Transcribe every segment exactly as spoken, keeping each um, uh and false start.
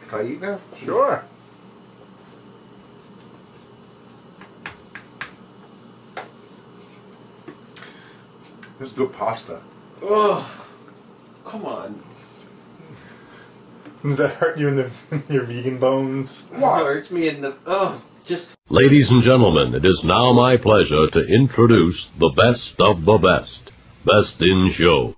Can I eat now? Sure. This is good pasta. Oh, come on. Does that hurt you in the your vegan bones? It hurts me in the... Oh, just... Ladies and gentlemen, it is now my pleasure to introduce the best of the best. Best in Show.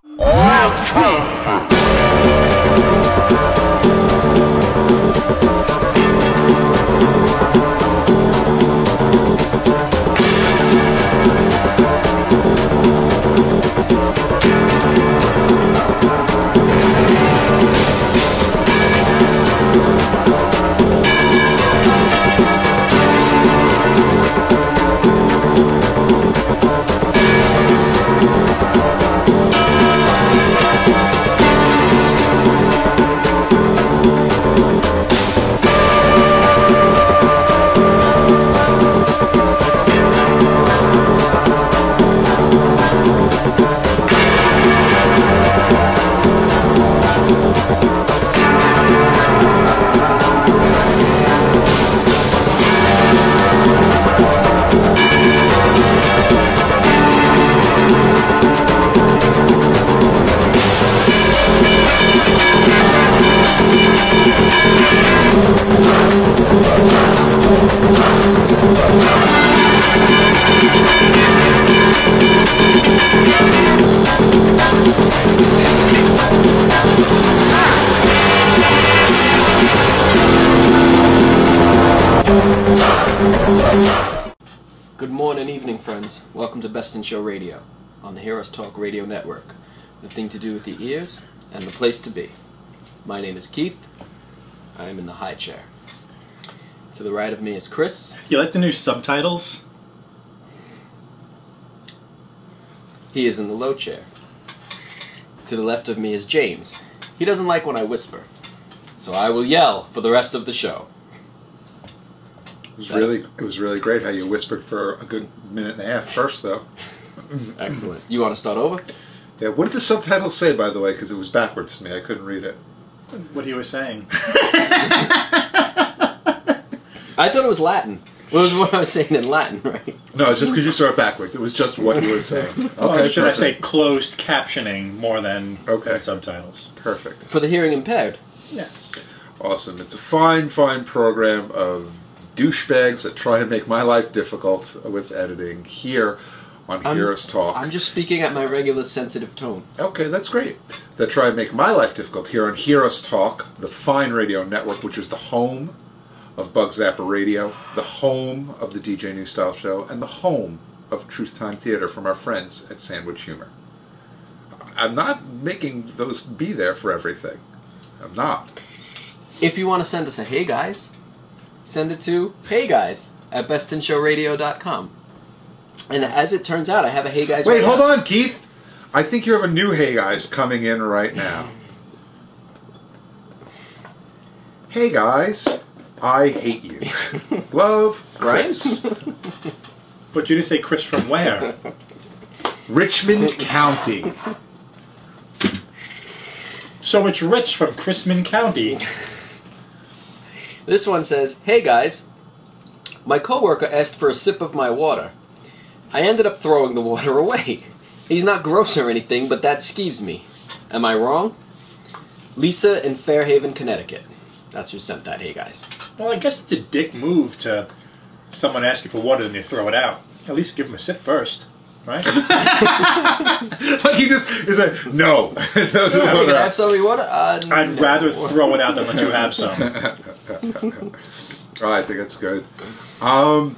Good morning, evening, friends. Welcome to Best in Show Radio on the Heroes Talk Radio Network. The thing to do with the ears and the place to be. My name is Keith. I am in the high chair. To the right of me is Chris. You like the new subtitles? He is in the low chair. To the left of me is James. He doesn't like when I whisper, so I will yell for the rest of the show. It was really, it was really great how you whispered for a good minute and a half first, though. Excellent. You want to start over? Yeah. What did the subtitles say, by the way? Because it was backwards to me. I couldn't read it. What you were saying? I thought it was Latin. What was what I was saying in Latin, right? No, it's just because you saw it backwards. It was just what you were saying. Okay. Well, should perfect. I say closed captioning more than Okay. subtitles? Perfect. For the hearing impaired. Yes. Awesome. It's a fine, fine program of douchebags that try to make my life difficult with editing here on I'm- Heroes Talk. I'm just speaking at my regular sensitive tone. Okay, that's great. That try to make my life difficult here on Heroes Talk, the fine radio network, which is the home of Bug Zapper Radio, the home of the D J New Style Show, and the home of Truth Time Theater from our friends at Sandwich Humor. I'm not making those be there for everything. I'm not. If you want to send us a hey guys, send it to hey guys at best in show radio dot com. And as it turns out, I have a hey guys. Wait, right hold now. on, Keith. I think you have a new Hey Guys coming in right now. Hey guys, I hate you. Love, Chris. But you didn't say Chris from where? Richmond County. So it's Rich from Chrisman County. This one says, hey guys, my coworker asked for a sip of my water. I ended up throwing the water away. He's not gross or anything, but that skeeves me. Am I wrong? Lisa in Fairhaven, Connecticut. That's who sent that, hey guys. Well, I guess it's a dick move to someone ask you for water and you throw it out. At least give him a sip first, right? Like he just is like, no. Those You are can water. have some of your water? Uh, I'd no. rather throw it out than let you have some. Oh, I think that's good. Um,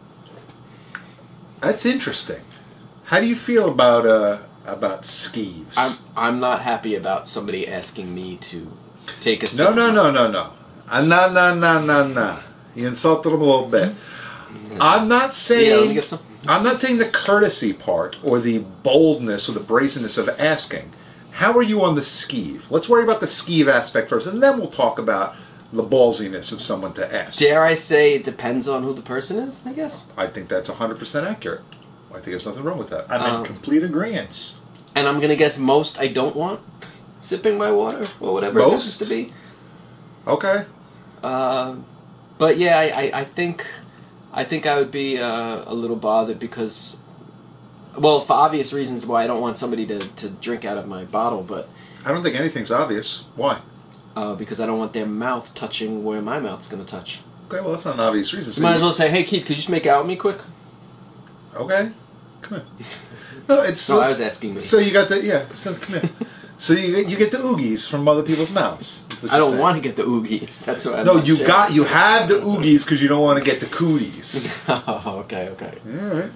that's interesting. How do you feel about uh, about skeeves? I'm, I'm not happy about somebody asking me to take a sip. No, of no, my- no, no, no. Uh, no, no, no, no, no. You insulted him a little bit. I'm not Yeah, let me saying. get some. I'm not saying the courtesy part or the boldness or the brazenness of asking. How are you on the skeeve? Let's worry about the skeeve aspect first, and then we'll talk about the ballsiness of someone to ask. Dare I say it depends on who the person is, I guess? I think that's one hundred percent accurate. I think there's nothing wrong with that. I'm Um, in complete agreement. And I'm going to guess most I don't want sipping my water or whatever it happens Most? to be. Okay. Uh, but yeah, I, I, I think I think I would be uh, a little bothered because, well, for obvious reasons why I don't want somebody to, to drink out of my bottle, but I don't think anything's obvious. Why? uh, because I don't want their mouth touching where my mouth's going to touch. Okay, well, that's not an obvious reason. You So might you- as well say, hey, Keith, could you just make out with me quick? Okay, come here. No, it's No, so, I was asking me. So you got the yeah. So come here. So you you get the oogies from other people's mouths. is what I you're don't saying. want to get the oogies. That's what I'm No, not you sure. got you have the oogies because you don't want to get the cooties. Oh, okay, okay. All right.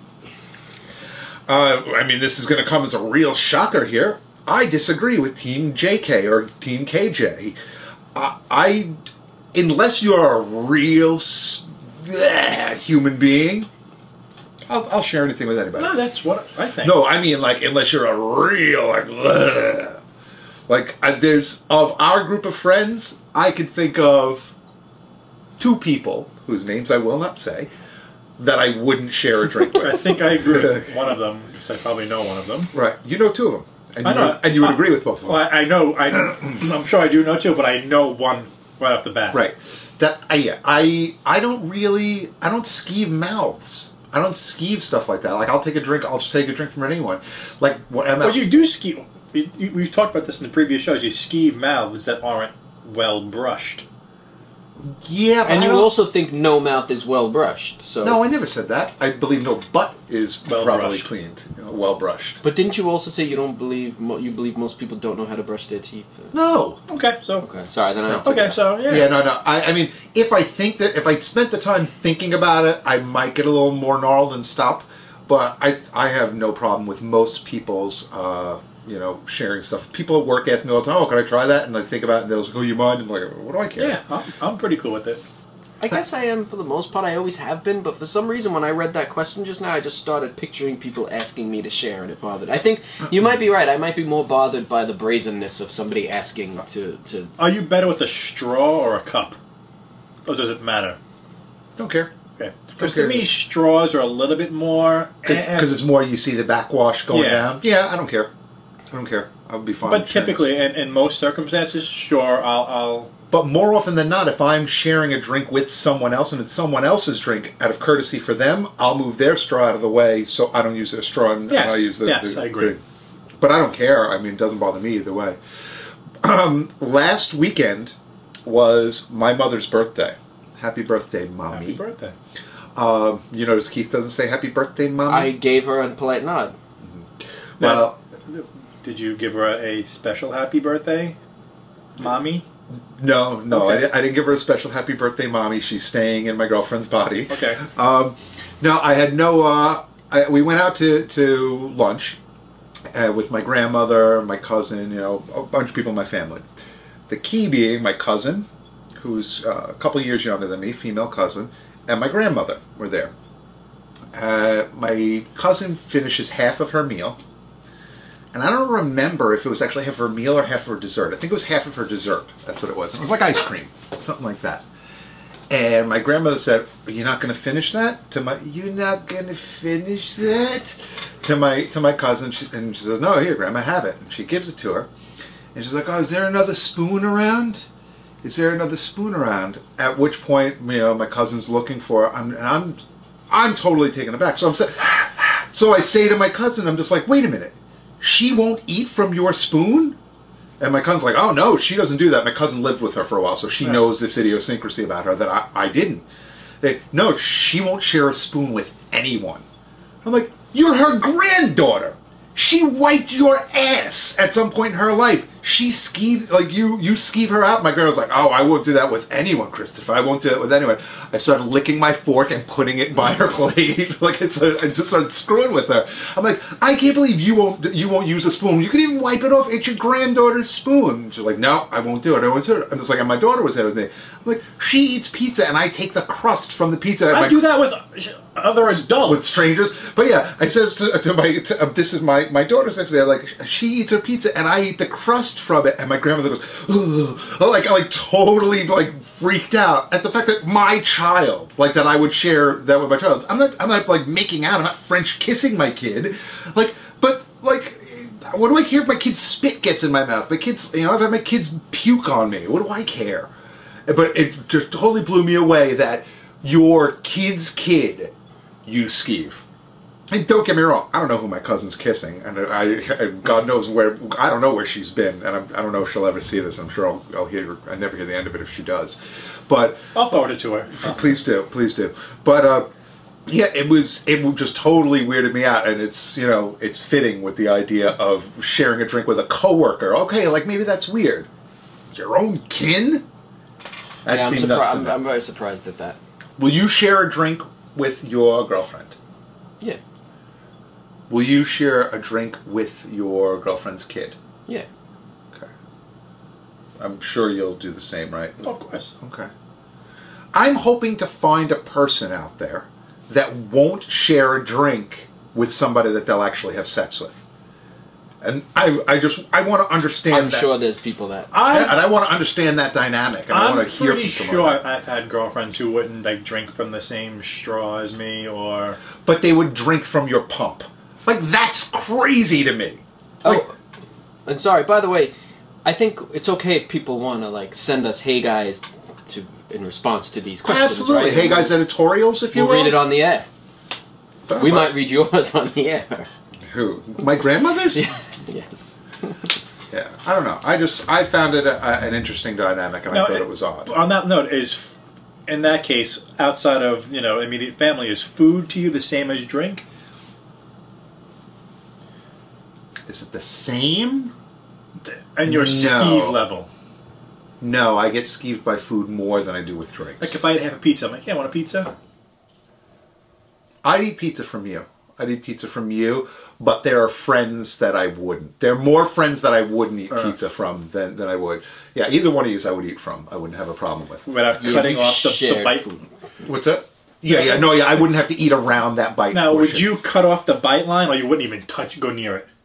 Uh, I mean, this is going to come as a real shocker here. I disagree with Team J K or Team K J. I, I unless you're a real s- bleh, human being, I'll, I'll share anything with anybody. No, that's what I think. No, I mean like unless you're a real like, bleh. like uh, there's of our group of friends, I could think of two people whose names I will not say that I wouldn't share a drink I with. think I agree with one of them, because I probably know one of them. Right, you know two of them, and I you know. would, and you would Uh, agree with both of them. Well, I, I know. I, I'm sure I do know two, but I know one right off the bat. Right. That I yeah, I I don't really I don't skeeve mouths. I don't skeeve stuff like that. Like I'll take a drink. I'll just take a drink from anyone. Like what am I? Well, you do ski. you- you- We've talked about this in the previous shows. You skeeve mouths that aren't well brushed. yeah, but And I you don't- also think no mouth is well brushed. So. No, I never said that. I believe no butt is Well properly brushed. cleaned, you know, well brushed. But didn't you also say you don't believe mo- you believe most people don't know how to brush their teeth? No. Okay, so Okay, sorry. Then I. No. took it okay, back. so yeah. Yeah, no, no. I, I mean, if I think that if I spent the time thinking about it, I might get a little more gnarled and stop. But I, I have no problem with most people's, uh, you know, sharing stuff. People at work ask me all the time, "Oh, can I try that?" And I think about it, and they'll go, "Oh, you mind?" I'm like, "What do I care?" Yeah, I'm, I'm pretty cool with it. I guess I am for the most part. I always have been, but for some reason, when I read that question just now, I just started picturing people asking me to share, and it bothered. I think you might be right. I might be more bothered by the brazenness of somebody asking to to. Are you better with a straw or a cup? Or does it matter? Don't care. Okay. Because Okay. to me, straws are a little bit more. Because eh, it's more you see the backwash going Yeah. down. Yeah, I don't care. I don't care. I would be fine. But sharing. typically, in, in most circumstances, sure, I'll, I'll. But more often than not, if I'm sharing a drink with someone else and it's someone else's drink, out of courtesy for them, I'll move their straw out of the way so I don't use their straw and Yes, I use the. yes, the I agree. thing. But I don't care. I mean, it doesn't bother me either way. Um, last weekend was my mother's birthday. Happy birthday, mommy. Happy birthday. Um, you notice Keith doesn't say happy birthday, mommy? I gave her a polite nod. well, Did you give her a, a special happy birthday, mommy? no, no. Okay. I, di- I didn't give her a special happy birthday, mommy. She's staying in my girlfriend's body. Okay. Um, no, I had no. Uh, I, we went out to to lunch uh, with my grandmother, my cousin, you know, a bunch of people in my family. The key being my cousin, who's uh, a couple years younger than me, female cousin, and my grandmother were there. Uh, my cousin finishes half of her meal, and I don't remember if it was actually half of her meal or half of her dessert. I think it was half of her dessert. That's what it was. It was like ice cream, something like that. And my grandmother said, "Are you not going to finish that?" To my, "You're not going to finish that?" To my to my cousin, she, and she says, "No, here, Grandma, have it." And she gives it to her, and she's like, "Oh, is there another spoon around? Is there another spoon around?" At which point, you know, my cousin's looking for it. I'm and I'm I'm totally taken aback. So I'm sa- so I say to my cousin, I'm just like, "Wait a minute, she won't eat from your spoon?" And my cousin's like, "Oh no, she doesn't do that." My cousin lived with her for a while, so she Right. knows this idiosyncrasy about her that I, I didn't. They, no, she won't share a spoon with anyone. I'm like, "You're her granddaughter. She wiped your ass at some point in her life. She skeeved, like you, you skeeve her out." My grandma's like, "Oh, I won't do that with anyone, Christopher. I won't do that with anyone." I started licking my fork and putting it by her plate, like it's a, I just started screwing with her. I'm like, "I can't believe you won't, you won't use a spoon. You can even wipe it off. It's your granddaughter's spoon." She's like, "No, I won't do it. I won't do it." I'm just like, and my daughter was there with me. I'm like, "She eats pizza, and I take the crust from the pizza." And I my- do that with other adults. with strangers. But yeah, I said to, to my, to, uh, this is my, my daughter's next to me, I'm like, she eats her pizza and I eat the crust from it. And my grandmother goes, "Ugh." like, like totally like freaked out at the fact that my child, like that I would share that with my child. I'm not, I'm not like making out. I'm not French kissing my kid. Like, but like, what do I care if my kid's spit gets in my mouth? My kids, you know, I've had my kids puke on me. What do I care? But it just totally blew me away that your kid's kid used skeeve. And don't get me wrong, I don't know who my cousin's kissing, and I, I God knows where, I don't know where she's been, and I'm, I don't know if she'll ever see this. I'm sure I'll, I'll hear, I never hear the end of it if she does. But I'll forward it to her. Please do, please do. But uh, yeah, it was it just totally weirded me out, and it's you know it's fitting with the idea of sharing a drink with a coworker. Okay, like maybe that's weird. Your own kin? That Yeah, I'm, seemed surpri- nuts to I'm, me. I'm very surprised at that. Will you share a drink with your girlfriend? Yeah. Will you share a drink with your girlfriend's kid? Yeah. Okay. I'm sure you'll do the same, right? Of course. Okay. I'm hoping to find a person out there that won't share a drink with somebody that they'll actually have sex with. And I, I just, I want to understand I'm that. sure there's people that. I, and I want to understand that dynamic. And I I'm want to hear pretty from sure someone. I've had girlfriends who wouldn't like drink from the same straw as me, or But they would drink from your pump. Like, that's crazy to me. Like, Oh, and sorry, by the way, I think it's okay if people want to, like, send us hey guys to in response to these questions. absolutely. Right? Hey, guys, editorials, if you We'll will. read it on the air. That We was- might read yours on the air. Who? My grandmother's? Yes. Yeah, I don't know. I just I found it a, a, an interesting dynamic, and I No, thought it- it was odd. on that note, is in that case, outside of you know immediate family, is food to you the same as drink? Is it the same? And your No. skeeve level. No, I get skeeved by food more than I do with drinks. Like if I had half a pizza, I'm like, yeah, I want a pizza. I'd eat pizza from you. I'd eat pizza from you, but there are friends that I wouldn't. There are more friends that I wouldn't eat Uh. pizza from than, than I would. Yeah, either one of you I would eat from. I wouldn't have a problem with. Without Yeah, cutting we've off the, the shared bite. food. What's that? Yeah, yeah, no, yeah, I wouldn't have to eat around that bite. Now, would portion. you cut off the bite line, or you wouldn't even touch, go near it?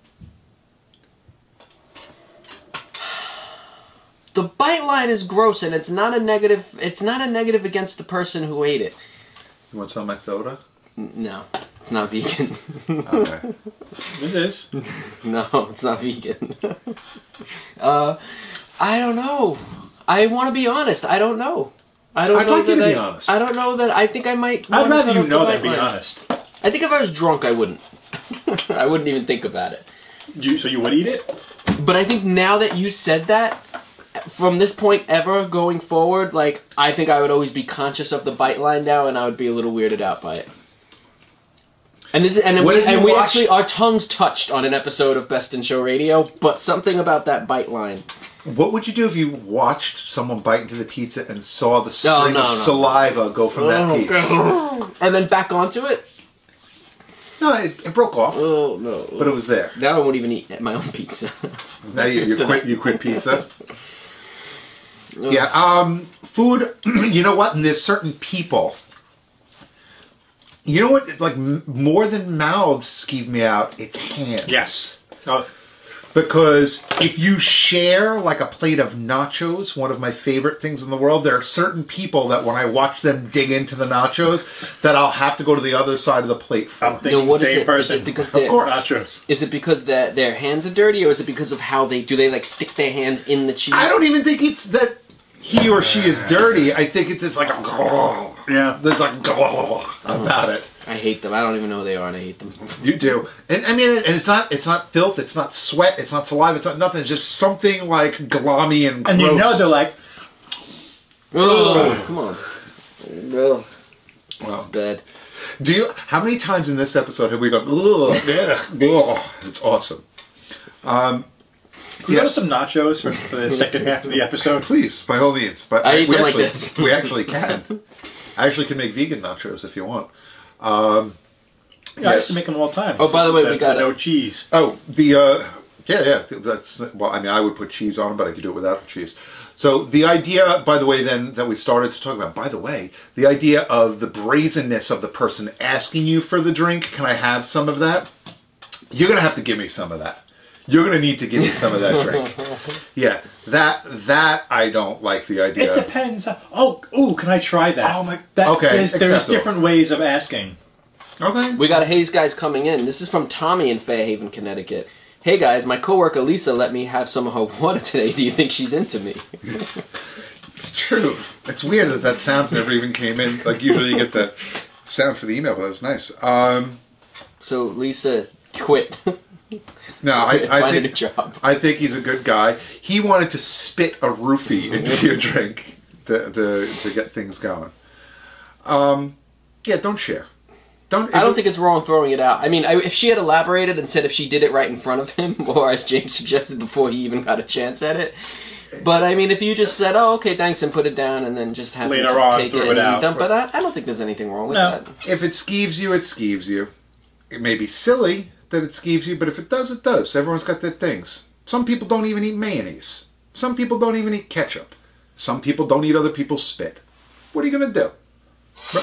The bite line is gross, and it's not a negative. It's not a negative against the person who ate it. You want some of my soda? N- No, it's not vegan. Okay. This is. No, it's not vegan. uh, I don't know. I want to be honest. I don't know. I don't I'd know like you that to be I, honest. I don't know that. I think I might. I'd wanna rather cut you off the know bite than be line. honest. I think if I was drunk, I wouldn't. I wouldn't even think about it. You, so you would eat it? But I think now that you said that, from this point ever going forward, like I think I would always be conscious of the bite line now, and I would be a little weirded out by it. And this is, and What we, if you and we watch- actually our tongues touched on an episode of Best in Show Radio, but something about that bite line. What would you do if you watched someone bite into the pizza and saw the string No, no, of no. saliva go from that piece? And then back onto it. No, it, it broke off, Oh no! but it was there. Now I won't even eat my own pizza. Now you, you quit. You quit pizza. Yeah. Um. Food. You know what? And there's certain people. You know what? Like m- more than mouths skeeve me out. It's hands. Yes. Oh, Because if you share like a plate of nachos, one of my favorite things in the world, there are certain people that when I watch them dig into the nachos, that I'll have to go to the other side of the plate for. I'm You thinking know, what is same it? person. Is it because Of they're- course. Nachos. Is it because their their hands are dirty, or is it because of how they do they like stick their hands in the cheese? I don't even think it's that he or she is dirty. I think it's just like a Yeah. there's like about it. I hate them. I don't even know who they are, and I hate them. You do, and I mean, and it's not it's not filth, it's not sweat, it's not saliva, it's not nothing. It's just something like glommy and gross. And you know they're like, Oh, come on. No. This Well. is bad. Do you? How many times in this episode have we gone? Ugh, yeah, ugh. It's awesome. Um, we have yes. some nachos for, for the second half of the episode. Please, by all means. But I eat we them like actually, this. we actually can. I actually can make vegan nachos if you want. Um, Yeah, I used yes. to make them all the time. Oh, by the way, we The- got the it. no cheese. Oh, the uh, yeah, yeah. That's well. I mean, I would put cheese on them, but I could do it without the cheese. So the idea, by the way, then that we started to talk about. By the way, the idea of the brazenness of the person asking you for the drink. Can I have some of that? You're gonna have to give me some of that. You're gonna need to give me some of that drink. Yeah, that that I don't like the idea. It depends. Oh, ooh, can I try that? Oh, my- That okay, There's, there's acceptable. different ways of asking. Okay. We got a Hayes guys coming in. This is from Tommy in Fairhaven, Connecticut. Hey guys, my coworker Lisa let me have some of her water today. Do you think she's into me? It's true. It's weird that that sound never even came in. Like, usually you get the sound for the email, but that was nice. Um, So Lisa quit. no, I, I Find a new think job. I think he's a good guy. He wanted to spit a roofie into your drink to, to to get things going. Um, yeah, don't share. Don't. I don't think it's wrong throwing it out. I mean, I, if she had elaborated and said if she did it right in front of him, or as James suggested before he even got a chance at it. But I mean, if you just said, "Oh, okay, thanks," and put it down, and then just have Later to on, take threw it it and out. dump it out, I don't think there's anything wrong with No. that. If it skeeves you, it skeeves you. It may be silly that it skeeves you, but if it does, it does. Everyone's got their things. Some people don't even eat mayonnaise. Some people don't even eat ketchup. Some people don't eat other people's spit. What are you going to do? But-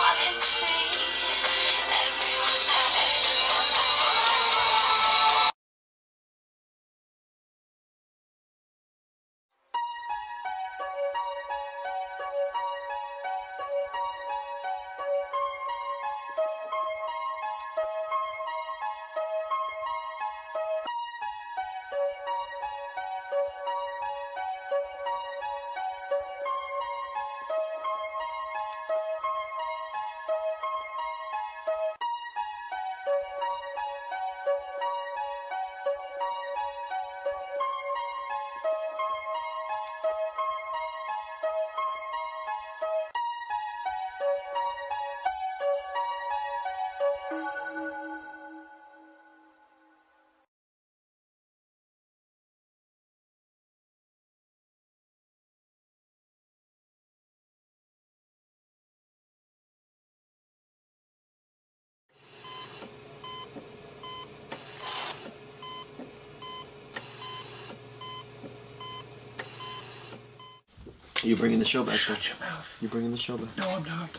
You bringing the show back? Shut Then. your mouth. You bringing the show back? No, I'm not.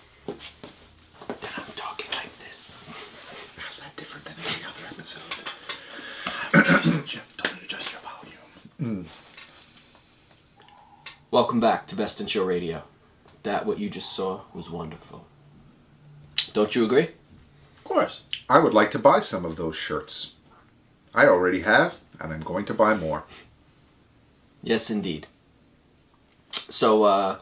I'm talking like this. How's that different than any other episode? Don't adjust your volume. Welcome back to Best in Show Radio. That what you just saw was wonderful. Don't you agree? Of course. I would like to buy some of those shirts. I already have, and I'm going to buy more. Yes, indeed. So, uh...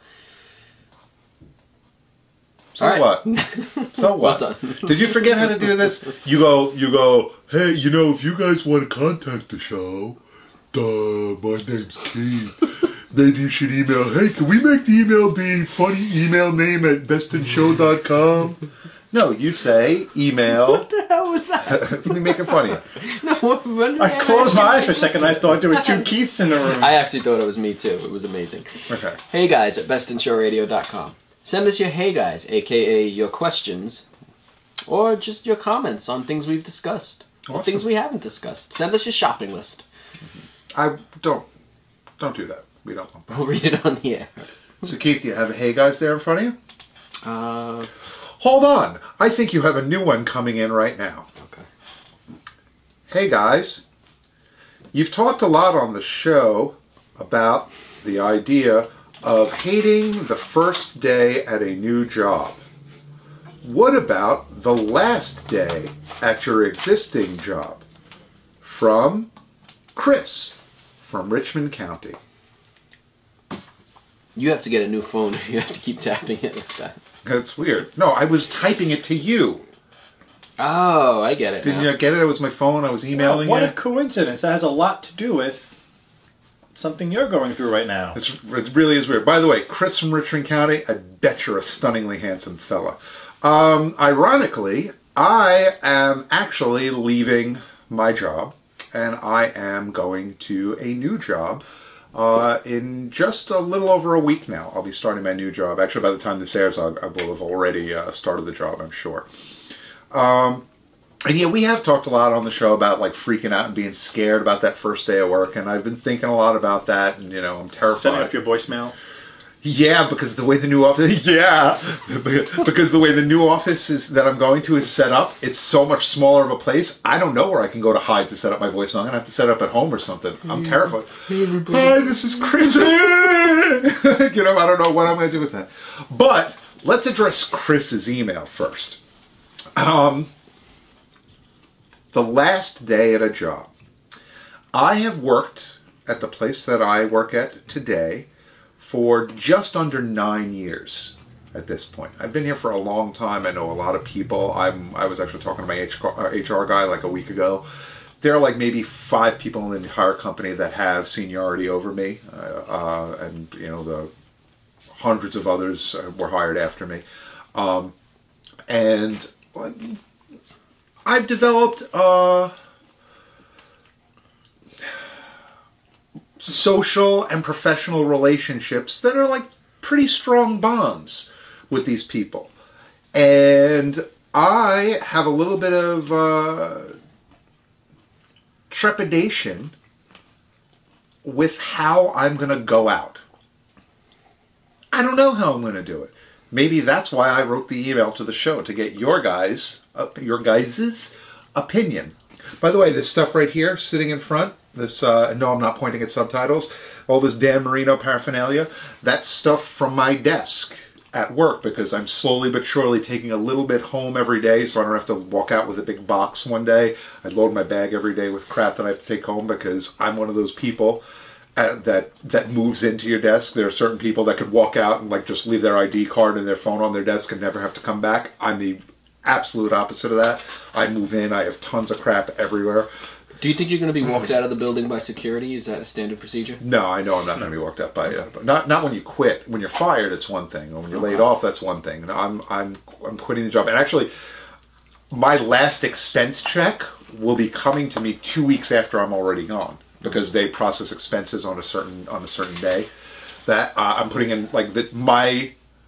So all right. what? So what? Well done. Did you forget how to do this? You go, you go, hey, you know, if you guys want to contact the show, duh, my name's Keith. Maybe you should email, hey, can we make the email be funny email name at bestinshow dot com? No, you say email. What the hell was that? It's me making fun of you. No, what, what I closed my eyes for a second. I thought there were two Keiths in the room. I actually thought it was me too. It was amazing. Okay. Hey guys at best in show radio dot com. Send us your hey guys, aka your questions, or just your comments on things we've discussed, or Awesome. things we haven't discussed. Send us your shopping list. I don't, don't do that. We don't want that. We'll read it on the air. So Keith, do you have a hey guys there in front of you? Uh, Hold on. I think you have a new one coming in right now. okay. Hey guys, you've talked a lot on the show about the idea of hating the first day at a new job. What about the last day at your existing job? From Chris from Richmond County. You have to get a new phone if you have to keep tapping it like that. That's weird. No, I was typing it to you. Oh, I get it Didn't now. you get it? It was my phone. I was emailing What you. a coincidence. That has a lot to do with something you're going through right now. It's, it really is weird. By the way, Chris from Richmond County, I bet you're a stunningly handsome fella. Um, ironically, I am actually leaving my job, and I am going to a new job uh, in just a little over a week now. I'll be starting my new job. Actually, by the time this airs, I'll, I will have already uh, started the job, I'm sure. Um, and yeah, we have talked a lot on the show about like freaking out and being scared about that first day of work, and I've been thinking a lot about that, and you know, I'm terrified. Setting up your voicemail. Yeah, because the way the new office, yeah, because the way the new office is that I'm going to is set up, it's so much smaller of a place. I don't know where I can go to hide to set up my voicemail. I'm gonna have to set it up at home or something. I'm terrified. Hi, this is Chris. You know, I don't know what I'm gonna do with that. But let's address Chris's email first. Um, the last day at a job. I have worked at the place that I work at today for just under nine years at this point. I've been here for a long time. I know a lot of people. I'm, I was actually talking to my H R, H R guy like a week ago. There are like maybe five people in the entire company that have seniority over me, uh, uh, and you know the hundreds of others were hired after me. Um, and like, I've developed uh, social and professional relationships that are like pretty strong bonds with these people. And I have a little bit of uh, trepidation with how I'm going to go out. I don't know how I'm going to do it. Maybe that's why I wrote the email to the show, to get your guys, uh, your guys' opinion. By the way, this stuff right here, sitting in front, this, uh, no, I'm not pointing at subtitles, all this Dan Marino paraphernalia, that's stuff from my desk at work, because I'm slowly but surely taking a little bit home every day, so I don't have to walk out with a big box one day. I load my bag every day with crap that I have to take home, because I'm one of those people Uh, that that moves into your desk. There are certain people that could walk out and like just leave their I D card and their phone on their desk and never have to come back. I'm the absolute opposite of that. I move in, I have tons of crap everywhere. Do you think you're going to be walked out of the building by security? Is that a standard procedure? No, I know I'm not going to be walked out by you. But not not when you quit. When you're fired, it's one thing. When you're laid off, that's one thing. And I'm I'm I'm quitting the job. And actually, my last expense check will be coming to me two weeks after I'm already gone, because they process expenses on a certain on a certain day. That uh, I'm putting in like the, my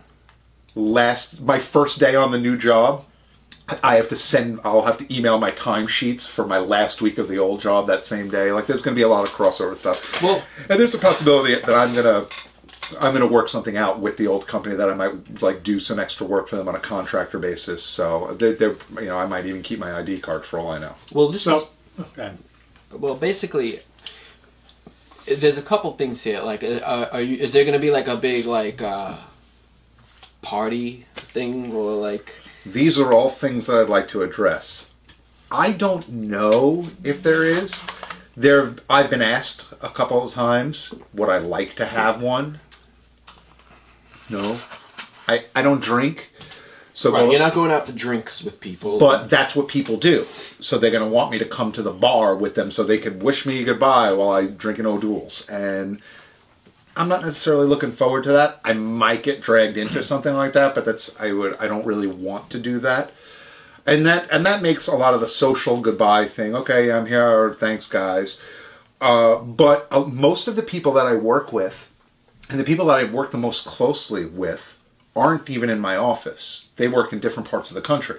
last my first day on the new job. I have to send. I'll have to email my timesheets for my last week of the old job that same day. Like there's going to be a lot of crossover stuff. Well, and there's a possibility that I'm gonna I'm gonna work something out with the old company that I might like do some extra work for them on a contractor basis. So they're, they're you know I might even keep my I D card for all I know. Well, this So, is okay. well basically. There's a couple things here. Like, uh, are you? Is there going to be like a big like uh, party thing, or like? These are all things that I'd like to address. I don't know if there is. There, I've been asked a couple of times, would I like to have one? No, I I don't drink. So Right, go- you're not going out for drinks with people. But that's what people do. So they're going to want me to come to the bar with them so they can wish me goodbye while I drink an O'Doul's. And I'm not necessarily looking forward to that. I might get dragged into something like that, but that's I would I don't really want to do that. And that and that makes a lot of the social goodbye thing. Okay, I'm here. Thanks, guys. Uh, but uh, most of the people that I work with, and the people that I work the most closely with, aren't even in my office. They work in different parts of the country.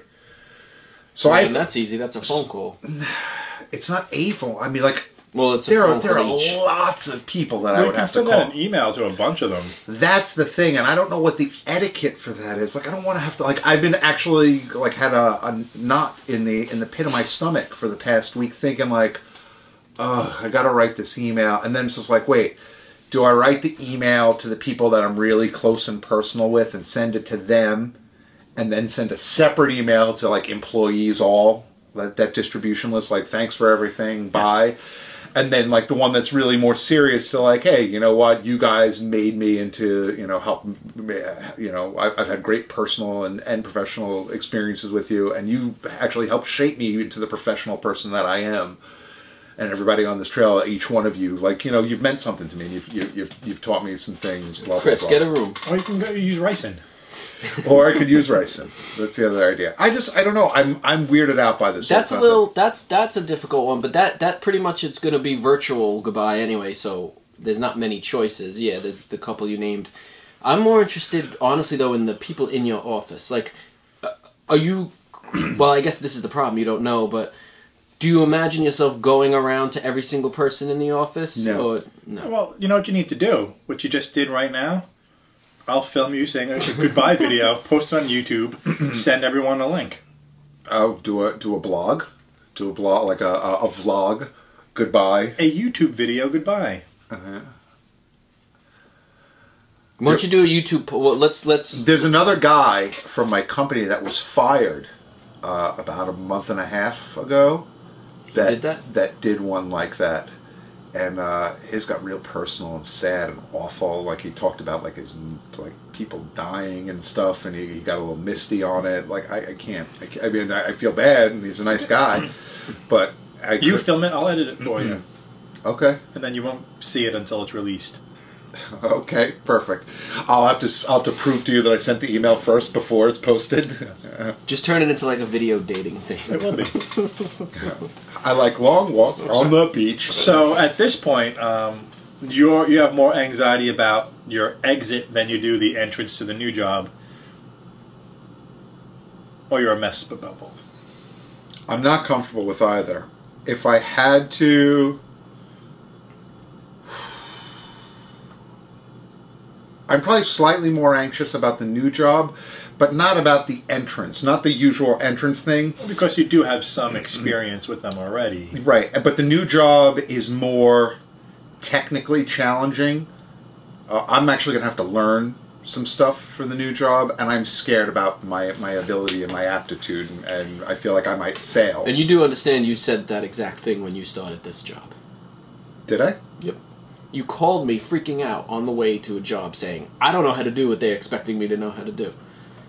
So Well, I and that's easy. That's a phone call. it's not a phone. I mean, like Well, it's a there are phone there are call each. lots of people that I Well, you would can have to send call. out an email to a bunch of them. That's the thing, and I don't know what the etiquette for that is. Like, I don't want to have to. Like, I've been actually like had a, a knot in the in the pit of my stomach for the past week, thinking like, oh, I got to write this email, and then it's just like, wait. Do I write the email to the people that I'm really close and personal with and send it to them, and then send a separate email to like employees all, that, that distribution list, like thanks for everything, bye. And then like the one that's really more serious to like, hey, you know what, you guys made me into, you know, help, you know, I've, I've had great personal and, and professional experiences with you, and you actually helped shape me into the professional person that I am. And everybody on this trail, each one of you, like, you know, you've meant something to me. You've, you've, you've, you've taught me some things, blah, Chris, blah, get blah. a room. Or you can go use ricin. Or I could use ricin. That's the other idea. I just, I don't know. I'm I'm weirded out by this. That's a whole little. concept. That's that's a difficult one, but that that pretty much it's going to be virtual goodbye anyway. So there's not many choices. Yeah, there's the couple you named. I'm more interested, honestly, though, in the people in your office. Like, uh, are you? Well, I guess this is the problem. You don't know, but do you imagine yourself going around to every single person in the office? No. Or, no. Well, you know what you need to do? What you just did right now? I'll film you saying a goodbye video, post it on YouTube, send everyone a link. Oh, do a do a blog, do a blog like a a, a vlog. Goodbye. A YouTube video goodbye. Uh-huh. Why don't you do a YouTube? po- Well, let's let's. There's another guy from my company that was fired uh, about a month and a half ago. That did that? that did one like that, and uh, his got real personal and sad and awful. Like he talked about like his like people dying and stuff, and he, he got a little misty on it. Like I, I can't. I, can't, I mean, I, I feel bad, and he's a nice guy, but I You could- film it, I'll edit it for you. Okay. And then you won't see it until it's released. Okay, perfect. I'll have to I'll have to prove to you that I sent the email first before it's posted. Just turn it into like a video dating thing. It will be. I like long walks on the beach. So at this point, um, you're, you have more anxiety about your exit than you do the entrance to the new job. Or you're a mess about both. I'm not comfortable with either. If I had to... I'm probably slightly more anxious about the new job, but not about the entrance, not the usual entrance thing. Because you do have some experience with them already. Right, but the new job is more technically challenging. Uh, I'm actually going to have to learn some stuff for the new job, and I'm scared about my my ability and my aptitude, and, and I feel like I might fail. And you do understand you said that exact thing when you started this job. Did I? Yep. You called me freaking out on the way to a job saying, I don't know how to do what they're expecting me to know how to do.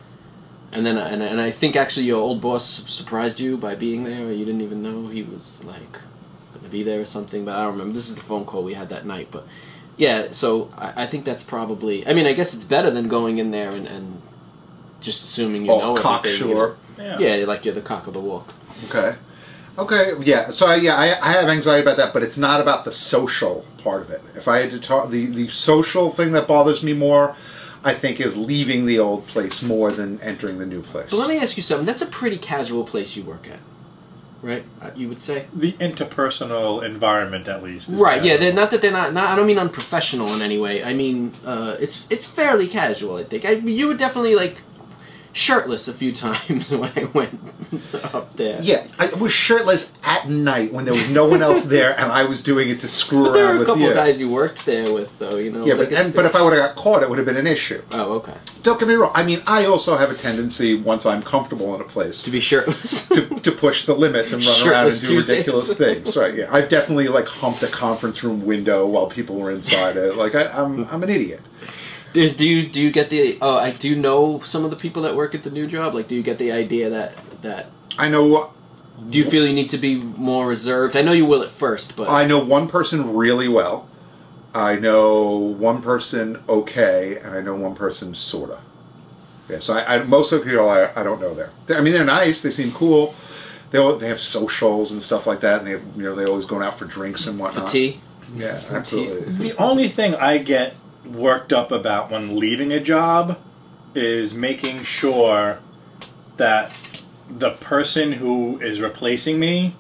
And then, and, and I think actually your old boss surprised you by being there, or you didn't even know he was, like, going to be there or something, but I don't remember. This is the phone call we had that night, but, yeah, so I, I think that's probably, I mean, I guess it's better than going in there and, and just assuming you Oh, know everything. You know? cocksure. Yeah. Yeah, like you're the cock of the walk. Okay. Okay, yeah. So I, yeah, I, I have anxiety about that, but it's not about the social part of it. If I had to talk, the the social thing that bothers me more, I think, is leaving the old place more than entering the new place. But let me ask you something. That's a pretty casual place you work at, right? Uh, You would say. The interpersonal environment, at least. is Right. Yeah. better. They're not that they're not, not. I don't mean unprofessional in any way. I mean, uh, it's it's fairly casual. I think. I, you were definitely like shirtless a few times when I went up there. Yeah, I was shirtless at night when there was no one else there, and I was doing it to screw But there around were a with couple you. of guys you worked there with, though. You know. Yeah, like but it's and, but the- if I would have got caught, it would have been an issue. Oh, okay. Don't get me wrong. I mean, I also have a tendency, once I'm comfortable in a place, To be shirtless. to, to push the limits and run around and Shirtless do Tuesdays. ridiculous things. Right? Yeah, I've definitely like humped a conference room window while people were inside it. Like I, I'm, I'm an idiot. Do, do you do you get the? Oh, I do know some of the people that work at the new job. Like, do you get the idea that that? I know. Do you feel you need to be more reserved? I know you will at first, but I know one person really well. I know one person okay, and I know one person sorta. Yeah, so I, I most of the people I, I don't know there. They- I mean, they're nice. They seem cool. They all, they have socials and stuff like that, and they you know they always going out for drinks and for whatnot. tea. Yeah, absolutely. The only thing I get worked up about when leaving a job is making sure that the person who is replacing me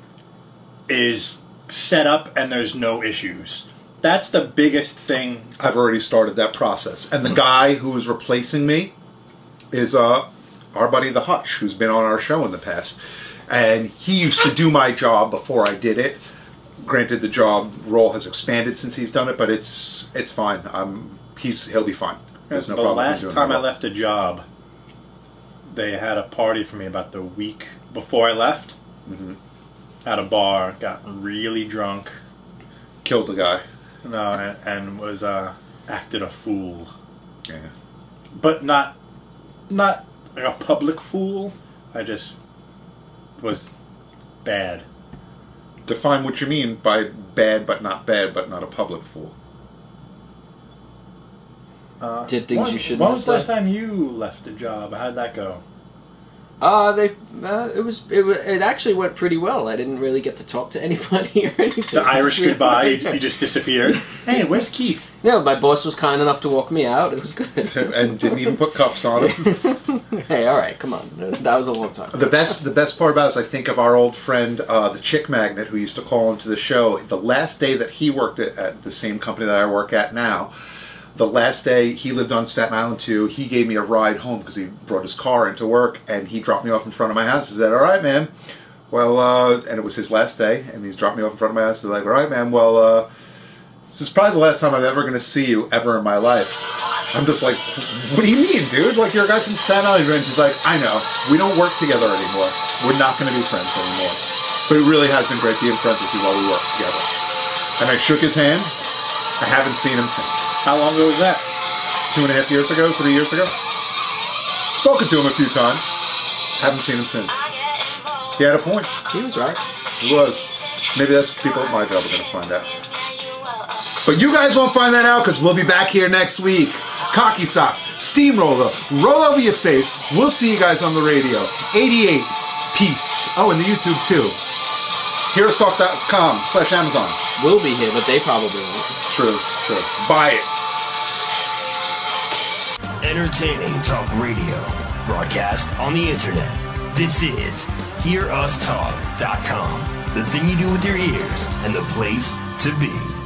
is set up and there's no issues. That's the biggest thing. I've already started that process, and the guy who is replacing me is uh our buddy the Hutch, who's been on our show in the past, and he used to do my job before I did it. Granted, the job role has expanded since he's done it, but it's it's fine. Um, he's he'll be fine. There's no the problem. with him last doing time the I role. left a job, they had a party for me about the week before I left. Mhm. At a bar, got really drunk, killed the guy. no, and, and was uh, acted a fool, Yeah. but not not like a public fool. I just was bad. Define what you mean by bad, but not bad, but not a public fool. Uh, Did things when, you shouldn't When have was the last done? time you left a job? How'd that go? Uh, they. Uh, it was. It, wa- it actually went pretty well. I didn't really get to talk to anybody or anything. The Irish Just- goodbye. You, you just disappeared. Hey, where's Keith? No, my boss was kind enough to walk me out. It was good. And didn't even put cuffs on him. Hey, all right, come on. That was a long time. The best, the best part about it is I think of our old friend, uh, the Chick Magnet, who used to call into the show. The last day that he worked at, at the same company that I work at now, the last day he lived on Staten Island too. He gave me a ride home because he brought his car into work, and he dropped me off in front of my house. He said, "All right, man. Well," uh, and it was his last day, and he's dropped me off in front of my house. He's like, "All right, man. Well, uh, this is probably the last time I'm ever going to see you ever in my life." I'm just like, "What do you mean, dude? Like, you're a guy from Staten Island." And she's like, "I know. We don't work together anymore. We're not going to be friends anymore. But it really has been great being friends with you while we work together." and I shook his hand. I haven't seen him since. How long ago was that? Two and a half years ago, three years ago. Spoken to him a few times. Haven't seen him since. He had a point. He was right. He was. Maybe that's what people at my job are going to find out. But you guys won't find that out because we'll be back here next week. Cocky Socks, Steamroller, Roll Over Your Face. We'll see you guys on the radio. eighty-eight. Peace. Oh, and the YouTube too. heroes talk dot com slash Amazon. We'll be here, but they probably won't. True, true. Buy it. Entertaining talk radio. Broadcast on the internet. This is hear us talk dot com. The thing you do with your ears and the place to be.